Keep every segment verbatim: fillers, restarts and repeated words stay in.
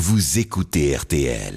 vous écoutez R T L.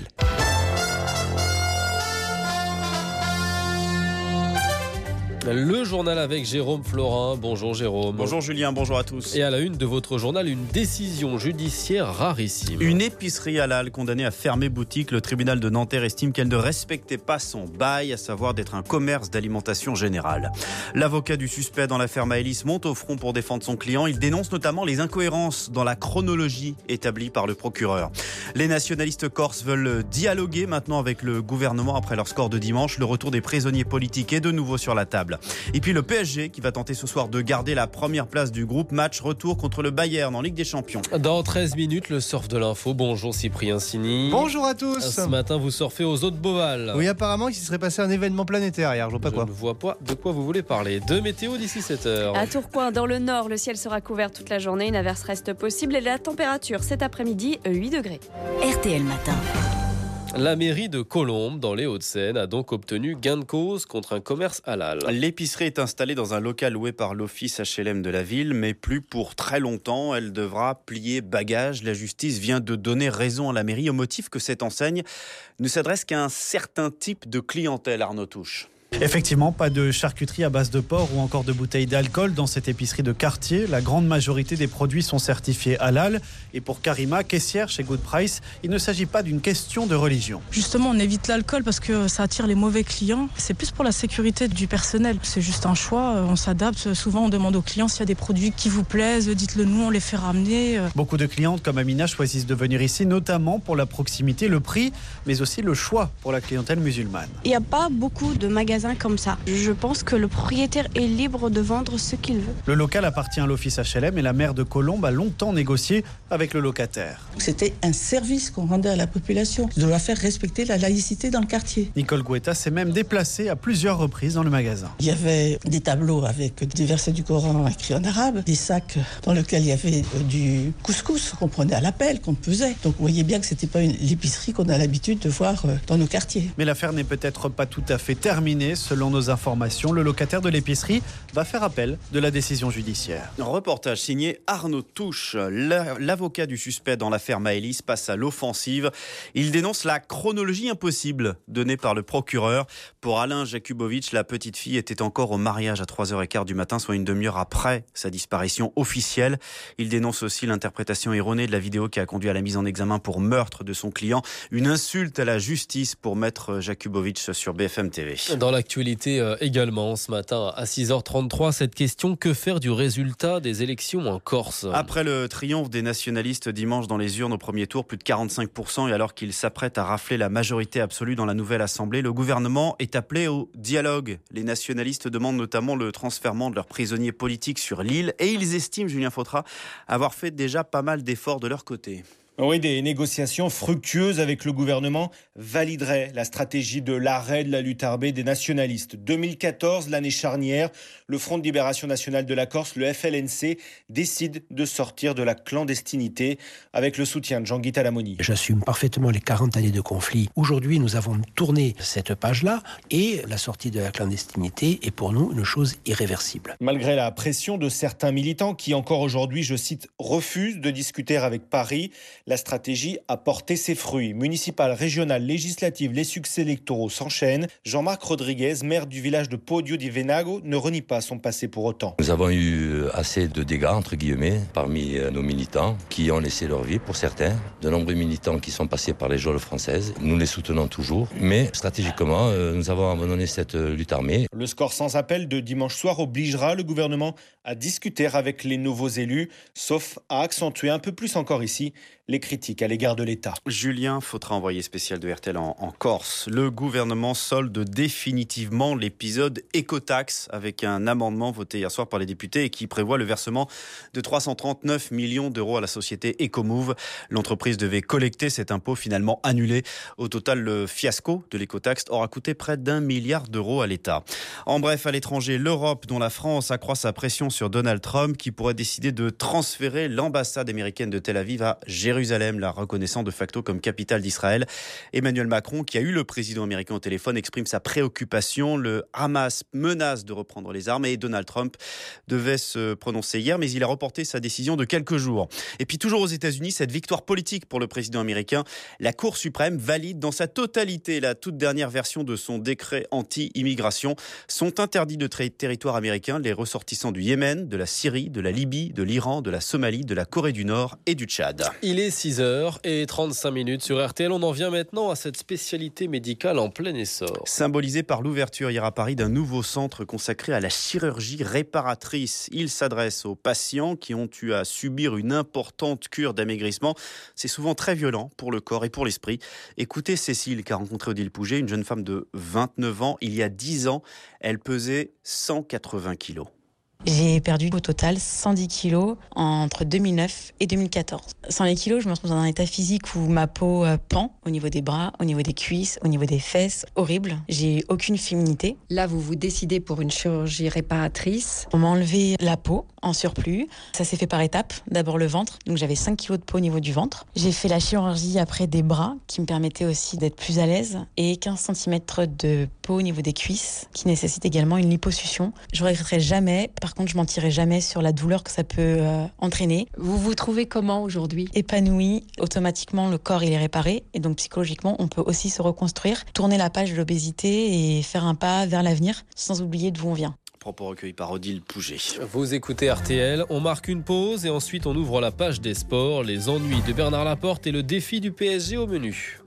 Le journal avec Jérôme Florin. Bonjour Jérôme. Bonjour Julien, bonjour à tous. Et à la une de votre journal, une décision judiciaire rarissime. Une épicerie halal condamnée à fermer boutique. Le tribunal de Nanterre estime qu'elle ne respectait pas son bail, à savoir d'être un commerce d'alimentation générale. L'avocat du suspect dans l'affaire Maëlys monte au front pour défendre son client. Il dénonce notamment les incohérences dans la chronologie établie par le procureur. Les nationalistes corses veulent dialoguer maintenant avec le gouvernement après leur score de dimanche. Le retour des prisonniers politiques est de nouveau sur la table. Et puis le P S G qui va tenter ce soir de garder la première place du groupe. Match retour contre le Bayern en Ligue des Champions. Dans treize minutes, le surf de l'info. Bonjour Cyprien Sini. Bonjour à tous. Ce matin, vous surfez aux eaux de Beauval. Oui, apparemment, il s'y serait passé un événement planétaire hier. Je vois pas Je quoi. ne vois pas de quoi vous voulez parler. De météo d'ici sept heures. À Tourcoing, dans le nord, le ciel sera couvert toute la journée. Une averse reste possible et la température cet après-midi, huit degrés. R T L Matin. La mairie de Colombes, dans les Hauts-de-Seine, a donc obtenu gain de cause contre un commerce halal. L'épicerie est installée dans un local loué par l'office H L M de la ville, mais plus pour très longtemps. Elle devra plier bagages. La justice vient de donner raison à la mairie au motif que cette enseigne ne s'adresse qu'à un certain type de clientèle, Arnaud Touche. Effectivement, pas de charcuterie à base de porc ou encore de bouteilles d'alcool dans cette épicerie de quartier. La grande majorité des produits sont certifiés halal. Et pour Karima, caissière chez Good Price, il ne s'agit pas d'une question de religion. Justement, on évite l'alcool parce que ça attire les mauvais clients. C'est plus pour la sécurité du personnel. C'est juste un choix, on s'adapte. Souvent, on demande aux clients s'il y a des produits qui vous plaisent, dites-le nous, on les fait ramener. Beaucoup de clientes comme Amina choisissent de venir ici, notamment pour la proximité, le prix, mais aussi le choix pour la clientèle musulmane. Il n'y a pas beaucoup de magasins comme ça. Je pense que le propriétaire est libre de vendre ce qu'il veut. Le local appartient à l'office H L M et la maire de Colombes a longtemps négocié avec le locataire. C'était un service qu'on rendait à la population. On doit faire respecter la laïcité dans le quartier. Nicole Guetta s'est même déplacée à plusieurs reprises dans le magasin. Il y avait des tableaux avec des versets du Coran écrits en arabe, des sacs dans lesquels il y avait du couscous qu'on prenait à l'appel, qu'on pesait. Donc vous voyez bien que c'était pas une, l'épicerie qu'on a l'habitude de voir dans nos quartiers. Mais l'affaire n'est peut-être pas tout à fait terminée. Selon nos informations, le locataire de l'épicerie va faire appel de la décision judiciaire. Un reportage signé Arnaud Touche. L'avocat du suspect dans l'affaire Maëlys passe à l'offensive. Il dénonce la chronologie impossible donnée par le procureur. Pour Alain Jakubowicz, la petite fille était encore au mariage à trois heures quinze du matin, soit une demi-heure après sa disparition officielle. Il dénonce aussi l'interprétation erronée de la vidéo qui a conduit à la mise en examen pour meurtre de son client. Une insulte à la justice pour maître Jakubowicz sur B F M T V. Dans l'actualité également, ce matin à six heures trente-trois, cette question: que faire du résultat des élections en Corse? Après le triomphe des nationalistes dimanche dans les urnes au premier tour, plus de quarante-cinq pour cent, et alors qu'ils s'apprêtent à rafler la majorité absolue dans la nouvelle assemblée, le gouvernement est appelé au dialogue. Les nationalistes demandent notamment le transfèrement de leurs prisonniers politiques sur l'île et ils estiment, Julien Fautra, avoir fait déjà pas mal d'efforts de leur côté. Oui, des négociations fructueuses avec le gouvernement valideraient la stratégie de l'arrêt de la lutte armée des nationalistes. deux mille quatorze, l'année charnière, le Front de Libération Nationale de la Corse, le F L N C, décide de sortir de la clandestinité avec le soutien de Jean-Guy Talamoni. J'assume parfaitement les quarante années de conflit. Aujourd'hui, nous avons tourné cette page-là et la sortie de la clandestinité est pour nous une chose irréversible. Malgré la pression de certains militants qui, encore aujourd'hui, je cite, refusent de discuter avec Paris, la stratégie a porté ses fruits. Municipales, régionales, législatives, les succès électoraux s'enchaînent. Jean-Marc Rodriguez, maire du village de Podio di Venago, ne renie pas son passé pour autant. Nous avons eu assez de dégâts, entre guillemets, parmi nos militants qui ont laissé leur vie pour certains. De nombreux militants qui sont passés par les geôles françaises. Nous les soutenons toujours. Mais stratégiquement, nous avons abandonné cette lutte armée. Le score sans appel de dimanche soir obligera le gouvernement à discuter avec les nouveaux élus, sauf à accentuer un peu plus encore ici les critiques à l'égard de l'État. Julien Fautra, envoyé spécial de R T L en, en Corse. Le gouvernement solde définitivement l'épisode écotaxe avec un amendement voté hier soir par les députés et qui prévoit le versement de trois cent trente-neuf millions d'euros à la société Ecomove. L'entreprise devait collecter cet impôt, finalement annulé. Au total, le fiasco de l'écotaxe aura coûté près d'un milliard d'euros à l'État. En bref, à l'étranger, l'Europe, dont la France accroît sa pression sur Donald Trump, qui pourrait décider de transférer l'ambassade américaine de Tel Aviv à Jérusalem. Jérusalem, la reconnaissant de facto comme capitale d'Israël. Emmanuel Macron, qui a eu le président américain au téléphone, exprime sa préoccupation. Le Hamas menace de reprendre les armes et Donald Trump devait se prononcer hier, mais il a reporté sa décision de quelques jours. Et puis toujours aux États-Unis, cette victoire politique pour le président américain. La Cour suprême valide dans sa totalité la toute dernière version de son décret anti-immigration. Sont interdits de tra- territoire américain les ressortissants du Yémen, de la Syrie, de la Libye, de l'Iran, de la Somalie, de la Corée du Nord et du Tchad. Il est six heures trente-cinq minutes sur R T L. On en vient maintenant à cette spécialité médicale en plein essor. Symbolisée par l'ouverture hier à Paris d'un nouveau centre consacré à la chirurgie réparatrice. Il s'adresse aux patients qui ont eu à subir une importante cure d'amaigrissement. C'est souvent très violent pour le corps et pour l'esprit. Écoutez Cécile qui a rencontré Odile Pouget, une jeune femme de vingt-neuf ans. Il y a dix ans, elle pesait cent quatre-vingts kilos. J'ai perdu au total cent dix kilos entre deux mille neuf et deux mille quatorze. cent dix kilos, je me retrouve dans un état physique où ma peau pend au niveau des bras, au niveau des cuisses, au niveau des fesses. Horrible. J'ai aucune féminité. Là, vous vous décidez pour une chirurgie réparatrice. On m'a enlevé la peau en surplus. Ça s'est fait par étapes. D'abord le ventre. Donc j'avais cinq kilos de peau au niveau du ventre. J'ai fait la chirurgie après des bras qui me permettait aussi d'être plus à l'aise et quinze centimètres de peau au niveau des cuisses qui nécessite également une liposuction. Je ne regretterai jamais. Par contre, je mentirai jamais sur la douleur que ça peut euh, entraîner. Vous vous trouvez comment aujourd'hui ? Épanouie. Automatiquement, le corps il est réparé et donc psychologiquement, on peut aussi se reconstruire, tourner la page de l'obésité et faire un pas vers l'avenir sans oublier d'où on vient. Propos recueillis par Odile Pouget. Vous écoutez R T L, on marque une pause et ensuite on ouvre la page des sports, les ennuis de Bernard Laporte et le défi du P S G au menu.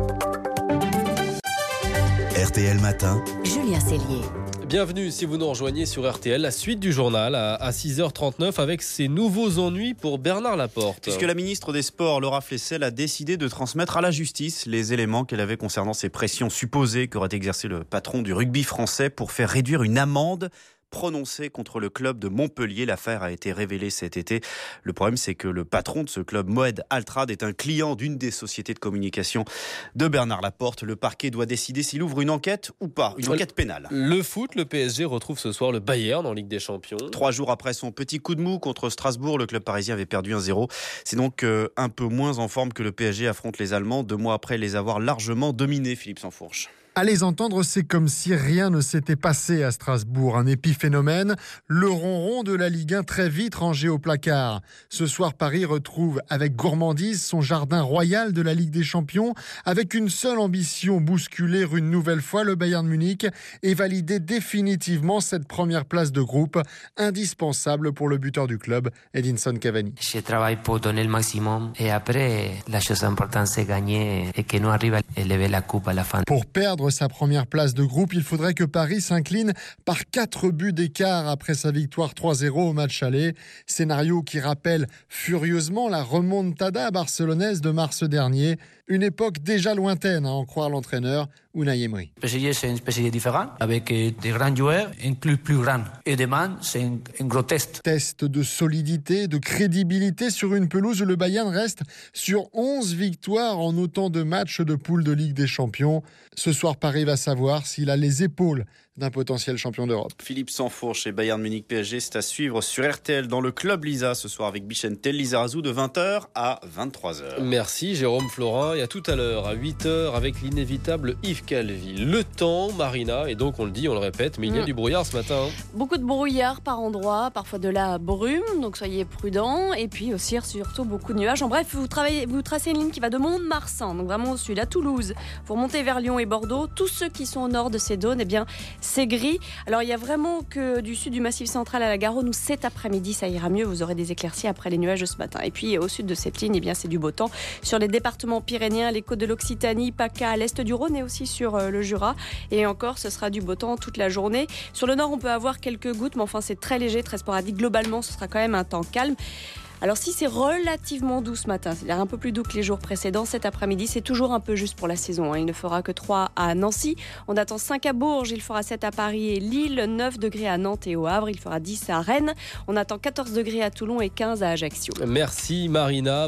R T L Matin. Julien Cellier. Bienvenue si vous nous rejoignez sur R T L, la suite du journal à six heures trente-neuf avec ses nouveaux ennuis pour Bernard Laporte. Puisque la ministre des Sports, Laura Flessel, a décidé de transmettre à la justice les éléments qu'elle avait concernant ces pressions supposées qu'aurait exercé le patron du rugby français pour faire réduire une amende prononcée contre le club de Montpellier. L'affaire a été révélée cet été. Le problème, c'est que le patron de ce club, Moed Altrad, est un client d'une des sociétés de communication de Bernard Laporte. Le parquet doit décider s'il ouvre une enquête ou pas, une enquête pénale. Le foot, le P S G retrouve ce soir le Bayern en Ligue des Champions. Trois jours après son petit coup de mou contre Strasbourg, le club parisien avait perdu un zéro. C'est donc euh, un peu moins en forme que le P S G affronte les Allemands, deux mois après les avoir largement dominés, Philippe Sansfourche. À les entendre, c'est comme si rien ne s'était passé à Strasbourg. Un épiphénomène, le ronron de la Ligue un très vite rangé au placard. Ce soir, Paris retrouve avec gourmandise son jardin royal de la Ligue des Champions, avec une seule ambition, bousculer une nouvelle fois le Bayern Munich et valider définitivement cette première place de groupe, indispensable pour le buteur du club, Edinson Cavani. Je travaille pour donner le maximum et après, la chose importante, c'est gagner et que nous arrive à élever la coupe à la fin. Pour perdre sa première place de groupe, il faudrait que Paris s'incline par quatre buts d'écart après sa victoire trois zéro au match aller. Scénario qui rappelle furieusement la remontada barcelonaise de mars dernier. Une époque déjà lointaine, à en croire l'entraîneur Unai Emery. Le P S G, c'est une P S G différente, avec des grands joueurs, un club plus grand. Et demain, c'est un, un gros test. Test de solidité, de crédibilité sur une pelouse où le Bayern reste sur onze victoires en autant de matchs de poule de Ligue des Champions. Ce soir, Paris va savoir s'il a les épaules d'un potentiel champion d'Europe. Philippe Sansfourche et Bayern Munich P S G, c'est à suivre sur R T L dans le club Lisa ce soir avec Bichente Lizarazu de vingt heures à vingt-trois heures. Merci Jérôme Florin et à tout à l'heure à huit heures avec l'inévitable Yves Calvi. Le temps, Marina, et donc on le dit, on le répète, mais il y a mmh. du brouillard ce matin. Beaucoup de brouillard par endroits, parfois de la brume, donc soyez prudents. Et puis aussi surtout beaucoup de nuages. En bref, vous, travaillez, vous tracez une ligne qui va de Mont-de-Marsan, donc vraiment au sud, à Toulouse. Vous remontez vers Lyon et Bordeaux. Tous ceux qui sont au nord de ces zones, eh bien, c'est gris. Alors il y a vraiment que du sud du Massif central à la Garonne où cet après-midi ça ira mieux, vous aurez des éclaircies après les nuages de ce matin. Et puis au sud de cette ligne, eh bien, c'est du beau temps sur les départements pyrénéens, les côtes de l'Occitanie, PACA, à l'est du Rhône et aussi sur euh, le Jura. Et encore, ce sera du beau temps toute la journée. Sur le nord, on peut avoir quelques gouttes, mais enfin c'est très léger, très sporadique. Globalement, ce sera quand même un temps calme. Alors si c'est relativement doux ce matin, c'est-à-dire un peu plus doux que les jours précédents, cet après-midi, c'est toujours un peu juste pour la saison. Il ne fera que trois à Nancy. On attend cinq à Bourges, il fera sept à Paris et Lille, neuf degrés à Nantes et au Havre, il fera dix à Rennes. On attend quatorze degrés à Toulon et quinze à Ajaccio. Merci Marina.